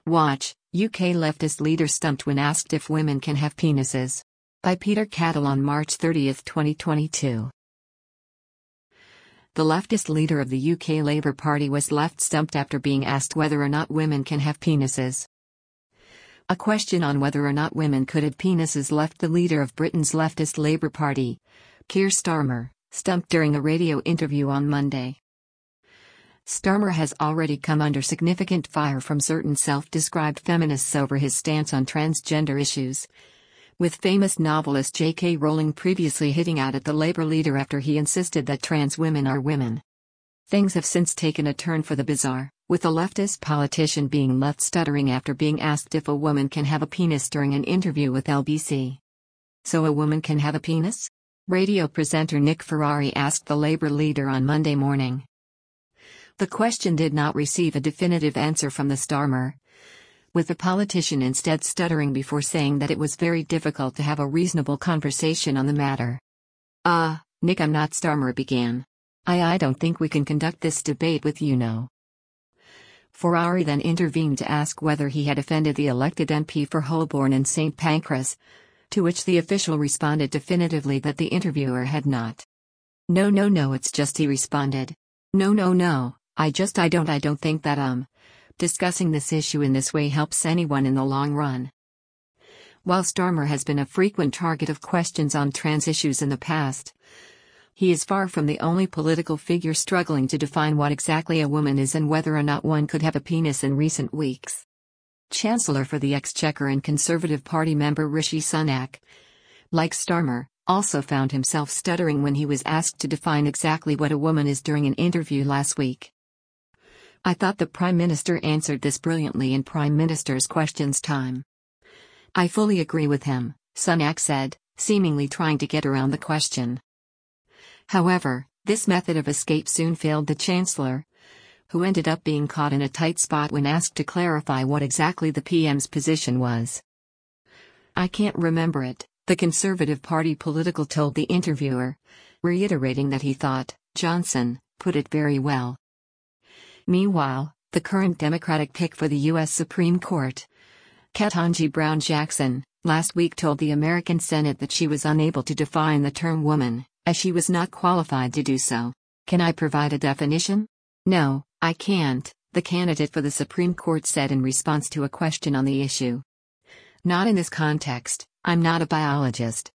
Watch, UK leftist leader stumped when asked if women can have penises. By Peter Cattle on March 30, 2022. The leftist leader of the UK Labour Party was left stumped after being asked whether or not women can have penises. A question on whether or not women could have penises left the leader of Britain's leftist Labour Party, Keir Starmer, stumped during a radio interview on Monday. Starmer has already come under significant fire from certain self-described feminists over his stance on transgender issues, with famous novelist J.K. Rowling previously hitting out at the Labour leader after he insisted that trans women are women. Things have since taken a turn for the bizarre, with a leftist politician being left stuttering after being asked if a woman can have a penis during an interview with LBC. So a woman can have a penis? Radio presenter Nick Ferrari asked the Labour leader on Monday morning. The question did not receive a definitive answer from the Starmer, with the politician instead stuttering before saying that it was very difficult to have a reasonable conversation on the matter. Nick, I'm not," Starmer began. I don't think we can conduct this debate with you now." Ferrari then intervened to ask whether he had offended the elected MP for Holborn and St Pancras, to which the official responded definitively that the interviewer had not. No, it's just," he responded. No, I don't think that discussing this issue in this way helps anyone in the long run." While Starmer has been a frequent target of questions on trans issues in the past, he is far from the only political figure struggling to define what exactly a woman is and whether or not one could have a penis in recent weeks. Chancellor for the Exchequer and Conservative Party member Rishi Sunak, like Starmer, also found himself stuttering when he was asked to define exactly what a woman is during an interview last week. "I thought the Prime Minister answered this brilliantly in Prime Minister's Questions Time. I fully agree with him," Sunak said, seemingly trying to get around the question. However, this method of escape soon failed the Chancellor, who ended up being caught in a tight spot when asked to clarify what exactly the PM's position was. "I can't remember it," the Conservative Party political told the interviewer, reiterating that he thought Johnson put it very well. Meanwhile, the current Democratic pick for the U.S. Supreme Court, Ketanji Brown Jackson, last week told the American Senate that she was unable to define the term woman, as she was not qualified to do so. "Can I provide a definition?" "No, I can't," the candidate for the Supreme Court said in response to a question on the issue. "Not in this context. I'm not a biologist.